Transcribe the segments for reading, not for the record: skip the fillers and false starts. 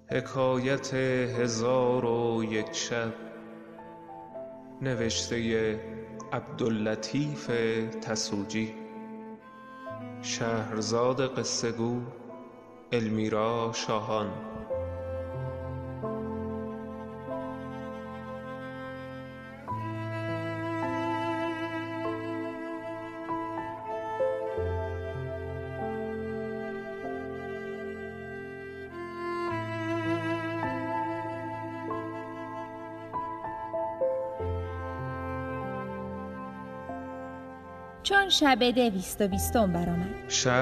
حکایت 1001 شب نوشته عبداللطیف تسوجی. شهرزاد قصه گو المیرا شاهان. چون شب 220 برآمد،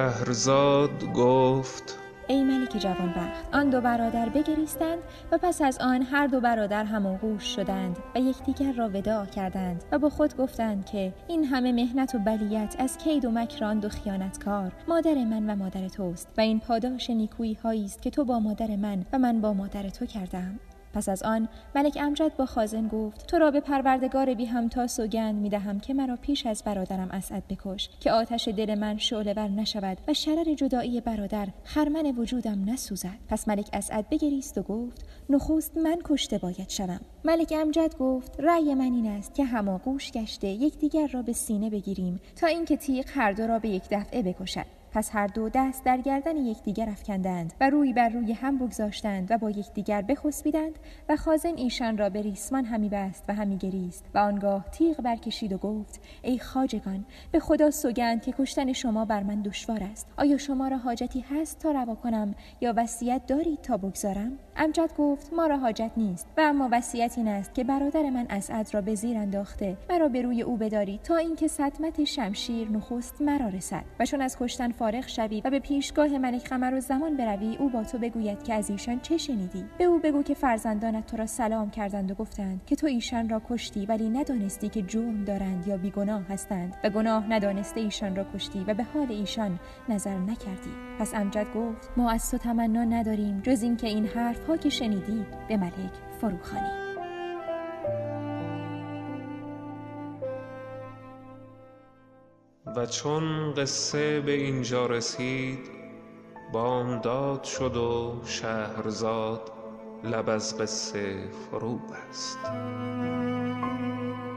شهرزاد گفت: ای ملک جوانبخت، آن دو برادر بگریستند و پس از آن هر دو برادر هماغوش شدند و یکدیگر را وداع کردند و با خود گفتند که این همه محنت و بلیت از کید و مکر آن دو خیانتکار مادر من و مادر توست و این پاداش نیکویی هایی است که تو با مادر من و من با مادر تو کردم. پس از آن ملک امجد با خازن گفت: تو را به پروردگار بی همتا سوگند می دهم که مرا پیش از برادرم اسعد بکش که آتش دل من شعله ور نشود و شرر جدایی برادر خرمن وجودم نسوزد. پس ملک اسعد بگریست و گفت: نخست من کشته باید شوم. ملک امجد گفت: رأی من این است که هماغوش گشته یکدیگر را به سینه بگیریم تا اینکه تیغ هر دو را به یک دفعه بکشد. پس هر دو دست در گردن یکدیگر افکندند و روی بر روی هم بگذاشتند و با یکدیگر بخسبیدند و خازن ایشان را به ریسمان همی بست و همی گریست و آنگاه تیغ برکشید و گفت: ای خواجگان، به خدا سوگند که کشتن شما بر من دشوار است. آیا شما را حاجتی هست تا روا کنم یا وصیت دارید تا بگذارم؟ امجد گفت: ما را حاجت نیست و اما وصیت این است که برادر من اسعد را به زیر انداخته مرا به روی او بداری تا اینکه صدمت شمشیر نخست مرا رسد و چون از کشتن فارغ شوی و به پیشگاه ملک قمرالزمان بروی او با تو بگوید که از ایشان چه شنیدی. به او بگو که فرزندانت تو را سلام کردند و گفتند که تو ایشان را کشتی ولی ندانستی که جرم دارند یا بیگناه هستند و گناه ندانسته ایشان را کشتی و به حال ایشان نظر نکردی. پس امجد گفت: ما از تو تمنا نداریم جز این که این حرف ها که شنیدی به ملک فروخوانی. و چون قصه به اینجا رسید بامداد شد و شهرزاد لب از قصه فرو بست.